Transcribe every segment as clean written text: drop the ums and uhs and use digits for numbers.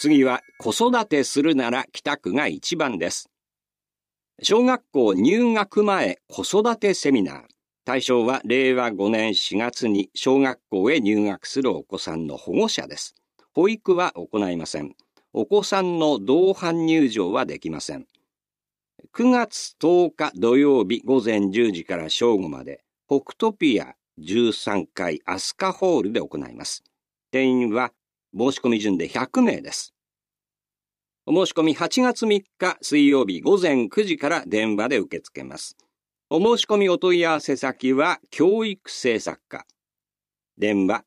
次は子育てするなら北区が1番です。小学校入学前子育てセミナー。対象は令和5年4月に小学校へ入学するお子さんの保護者です。保育は行いません。お子さんの同伴入場はできません。9月10日土曜日午前10時から正午まで、北トピア13階アスカホールで行います。定員は申し込み順で100名です。お申し込み8月3日水曜日午前9時から電話で受け付けます。お申し込みお問い合わせ先は教育政策課。電話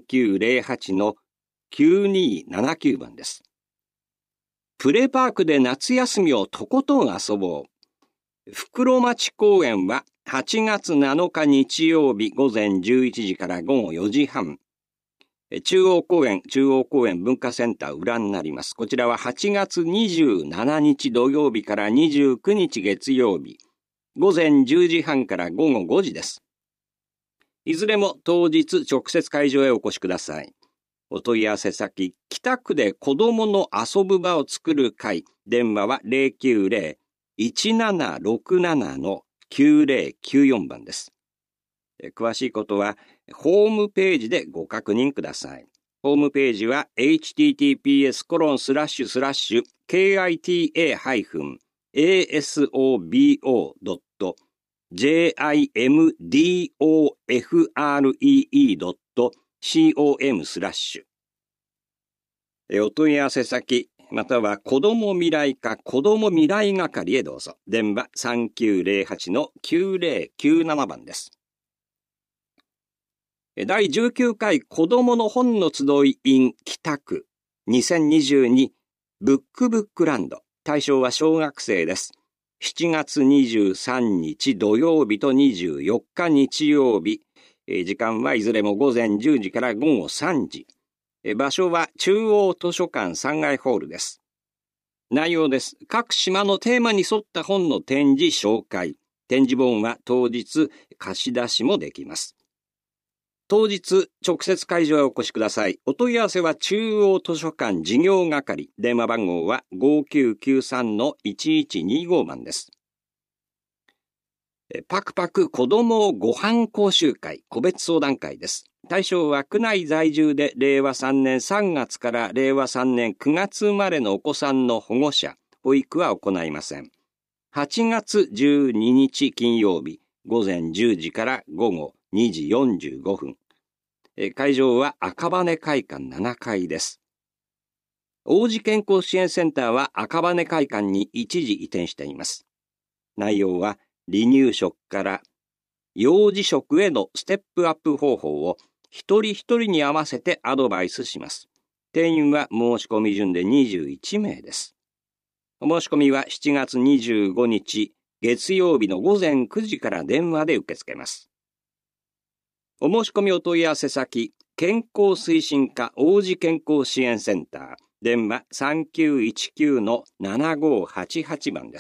3908-9279番です。プレパークで夏休みをとことん遊ぼう。袋町公園は8月7日日曜日午前11時から午後4時半。中央公園文化センター裏になります。こちらは8月27日土曜日から29日月曜日。午前10時半から午後5時です。いずれも当日直接会場へお越しください。お問い合わせ先、北区で子どもの遊ぶ場を作る会。電話は 090-1767-9094 番です。詳しいことはホームページでご確認ください。ホームページは https://kito-asobofree.com/お問い合わせ先または子ども未来課子ども未来係へどうぞ。電話3908-9097番です。第19回子どもの本の集い in 北区2022ブックブックランド。対象は小学生です。7月23日土曜日と24日日曜日。時間はいずれも午前10時から午後3時。場所は中央図書館3階ホールです。内容です。各島のテーマに沿った本の展示紹介。展示本は当日貸し出しもできます。当日直接会場へお越しください。お問い合わせは中央図書館事業係。電話番号は 5993-1125 番です。パクパク子どもご飯講習会個別相談会です。対象は区内在住で令和3年3月から令和3年9月生まれのお子さんの保護者、保育は行いません。8月12日金曜日午前10時から午後2時45分。会場は赤羽会館7階です。王子健康支援センターは赤羽会館に一時移転しています。内容は離乳食から幼児食へのステップアップ方法を一人一人に合わせてアドバイスします。定員は申し込み順で21名です。お申し込みは7月25日月曜日の午前9時から電話で受け付けます。お申し込みお問い合わせ先、健康推進課王子健康支援センター。電話 3919-7588 番です。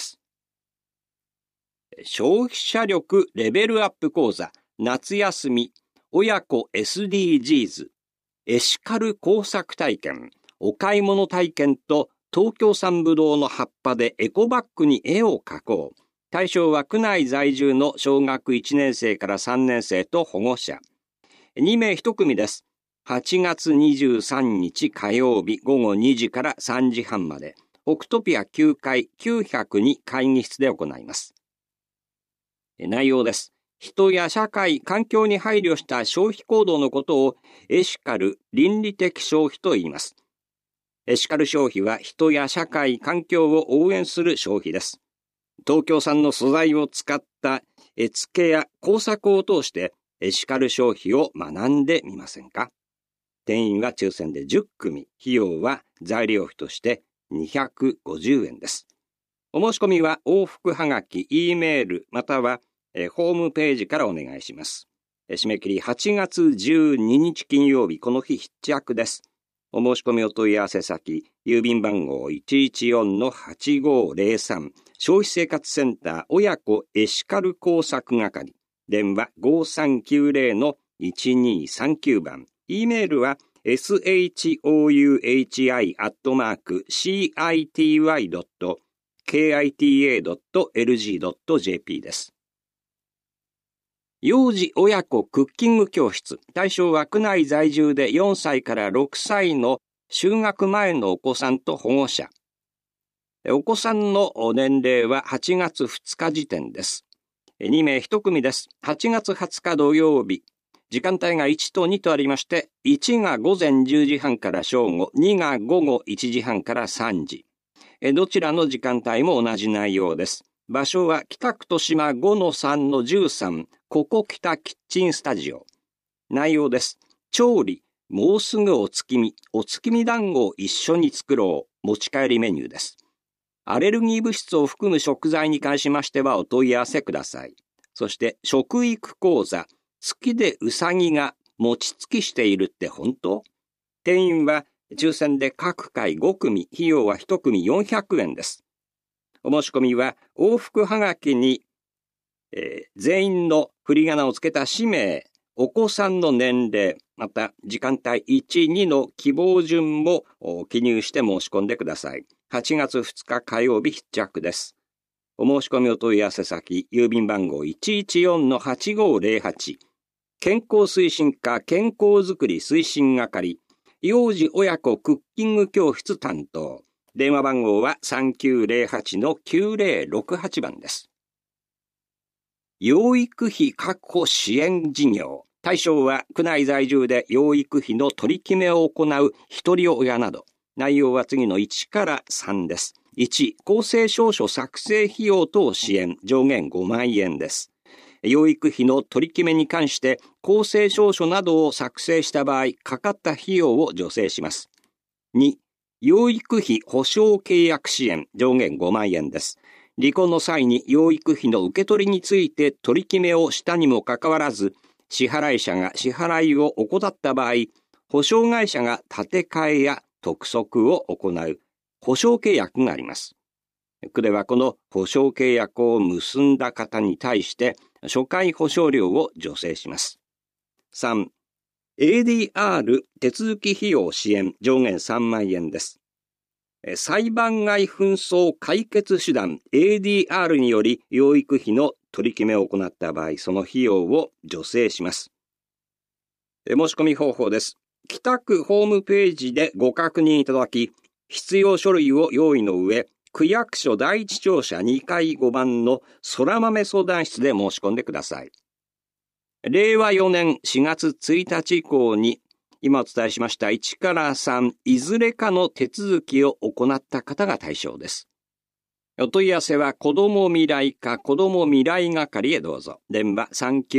消費者力レベルアップ講座夏休み親子 SDGs エシカル工作体験お買い物体験と東京産ぶどうの葉っぱでエコバッグに絵を描こう。対象は区内在住の小学1年生から3年生と保護者。2名1組です。8月23日火曜日午後2時から3時半まで北トピア9階902会議室で行います。内容です。人や社会、環境に配慮した消費行動のことをエシカル、倫理的消費と言います。エシカル消費は人や社会、環境を応援する消費です。東京産の素材を使った絵付けや工作を通してエシカル消費を学んでみませんか。定員は抽選で10組、費用は材料費として250円です。お申し込みは往復はがき、E メールまたはホームページからお願いします。締め切り8月12日金曜日、この日必着です。お申し込みお問い合わせ先、郵便番号 114-8503 消費生活センター親子エシカル工作係。電話 5390-1239 番。E メールは shouhui.city.kita.lg.jp です。幼児親子クッキング教室。対象は区内在住で4歳から6歳の就学前のお子さんと保護者。お子さんの年齢は8月2日時点です。2名1組です。8月20日土曜日。時間帯が1と2とありまして、1が午前10時半から正午、2が午後1時半から3時。どちらの時間帯も同じ内容です。場所は北区豊島 5-3-13 ここ北キッチンスタジオ。内容です。調理、もうすぐお月見団子を一緒に作ろう。持ち帰りメニューです。アレルギー物質を含む食材に関しましてはお問い合わせください。そして食育講座、月でうさぎが餅つきしているって本当？定員は抽選で各回5組、費用は1組400円です。お申し込みは往復はがきに、全員の振り仮名をつけた氏名、お子さんの年齢、また時間帯1、2の希望順も記入して申し込んでください。8月2日火曜日必着です。お申し込みお問い合わせ先、郵便番号 114-8508 健康推進課健康づくり推進係幼児親子クッキング教室担当。電話番号は 3908-9068 番です。養育費確保支援事業。対象は区内在住で養育費の取り決めを行う一人親など。内容は次の1から3です。1、公正証書作成費用等支援、上限5万円です。養育費の取り決めに関して公正証書などを作成した場合、かかった費用を助成します。2、養育費保証契約支援、上限5万円です。離婚の際に養育費の受け取りについて取り決めをしたにもかかわらず、支払い者が支払いを怠った場合、保証会社が立て替えや督促を行う保証契約があります。区ではこの保証契約を結んだ方に対して初回保証料を助成します。3、ADR 手続き費用支援、上限3万円です。裁判外紛争解決手段 ADR により養育費の取り決めを行った場合、その費用を助成します。申し込み方法です。北区ホームページでご確認いただき、必要書類を用意の上、区役所第一庁舎2階5番の空豆相談室で申し込んでください。令和4年4月1日以降に、今お伝えしました1から3、いずれかの手続きを行った方が対象です。お問い合わせは子ども未来課子ども未来係へどうぞ。電話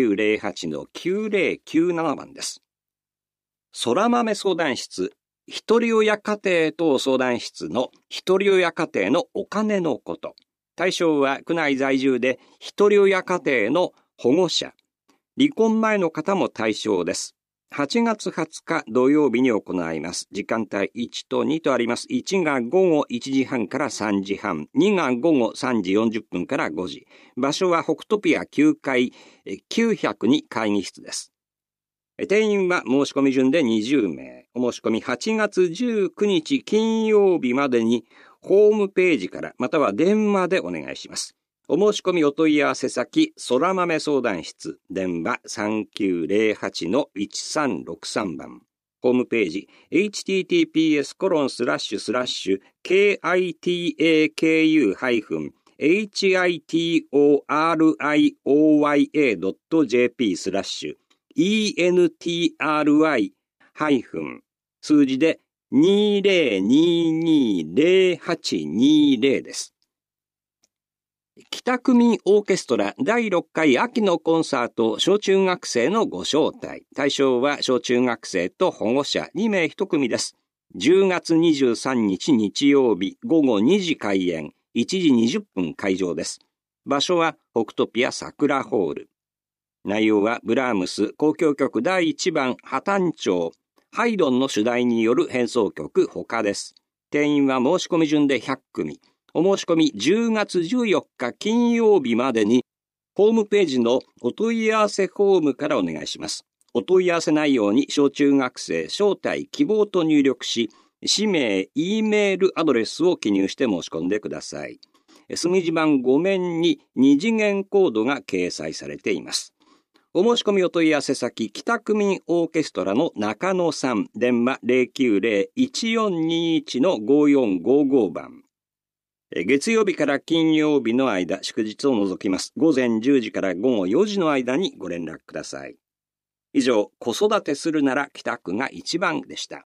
3908-9097 番です。空豆相談室、一人親家庭等相談室の一人親家庭のお金のこと。対象は区内在住で一人親家庭の保護者。離婚前の方も対象です。8月20日土曜日に行います。時間帯1と2とあります。1が午後1時半から3時半、2が午後3時40分から5時。場所は北トピア9階902会議室です。定員は申し込み順で20名。お申し込み8月19日金曜日までにホームページからまたは電話でお願いします。お申し込みお問い合わせ先、空豆相談室、電話 3908-1363 番。ホームページ、https://kitaqhiitoya.jp/entry- 数字で20220820です。北区民オーケストラ第6回秋のコンサート小中学生のご招待。対象は小中学生と保護者2名1組です。10月23日日曜日午後2時開演、1時20分会場です。場所は北トピア桜ホール。内容はブラームス交響曲第1番破綻調、ハイドンの主題による変奏曲他です。定員は申し込み順で100組。お申し込み10月14日金曜日までにホームページのお問い合わせフォームからお願いします。 お問い合わせ内容に小中学生招待希望と入力し、氏名、Eメールアドレスを記入して申し込んでください。隅地版5面に2次元コードが掲載されています。お申し込みお問い合わせ先、北区民オーケストラの中野さん、電話 090-1421-5455 番。月曜日から金曜日の間、祝日を除きます。午前10時から午後4時の間にご連絡ください。以上、子育てするなら北区が一番でした。